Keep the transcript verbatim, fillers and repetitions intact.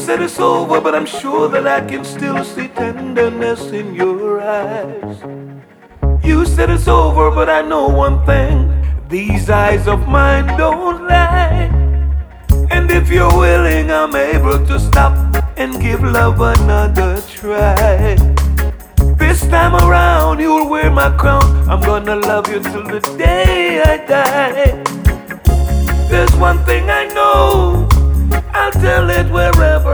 said it's over, but I'm sure that I can still see tenderness in your eyes. You said it's over, but I know one thing, these eyes of mine don't lie. And if you're willing, I'm able to stop and give love another try. This time around, you'll wear my crown. I'm gonna love you till the day I die. There's one thing I know, I'll tell it wherever